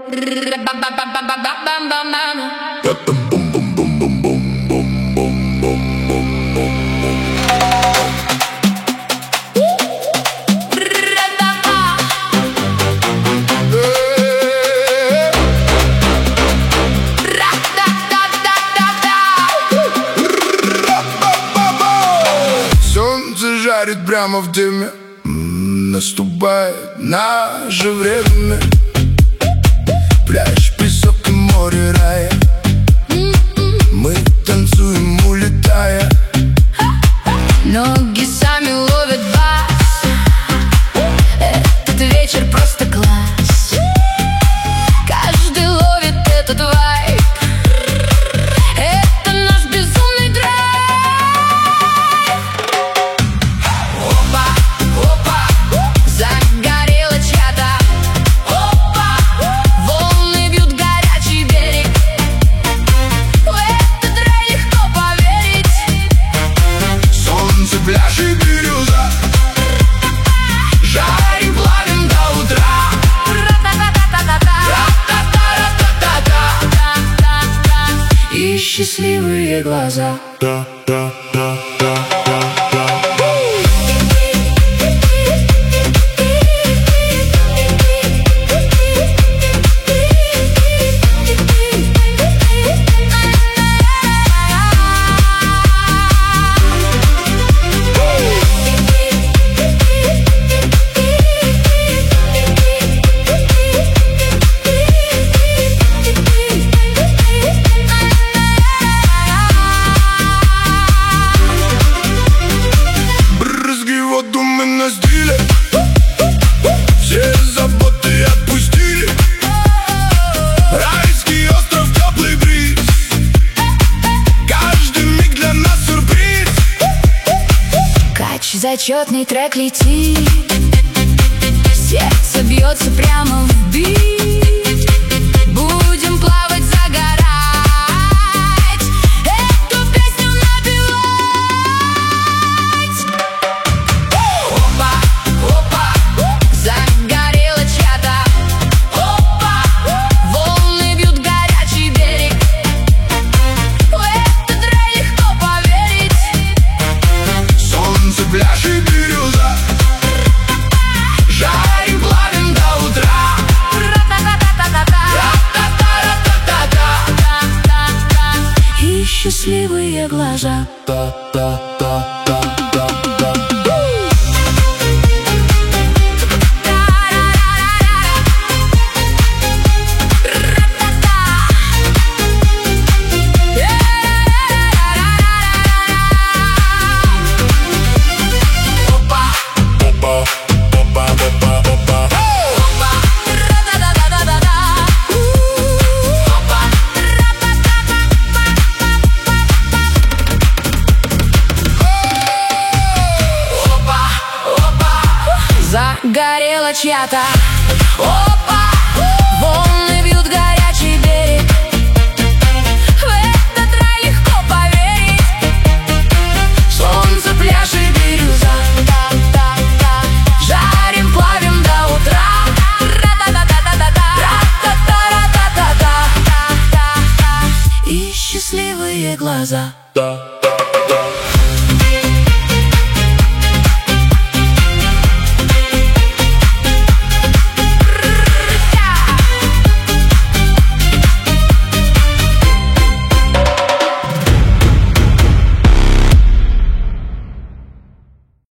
Солнце жарит прямо в дыме, наступает наше время. Пляж, песок и море рая, мы танцуем, улетая. Ноги сами ловят бас. Этот вечер просто класс. Каждый ловит этот вайб. Это наш безумный драйв. Опа, опа, загорела чья-то. Опа, волны бьют горячий берег. В этот рай легко поверить. Солнце, пляж и бирюза, жарим, плавим до утра. И счастливые глаза. Воду мы на стиле, все заботы отпустили. Райский остров, теплый бриз, каждый миг для нас сюрприз. Кач, зачетный трек летит, сердце бьется прямо в бит. Будем плавать, загорать, эту песню напевать. Опа, опа, загорела чья-то. Опа, волны бьют горячий берег. В этот рай легко поверить. Солнце, пляж и бирюза, жарим, плавим до утра. И счастливые глаза. Загорела чья-то. Опа, волны бьют горячий берег. В этот рай легко поверить. Солнце, пляж и бирюза, жарим, плавим до утра. И счастливые глаза.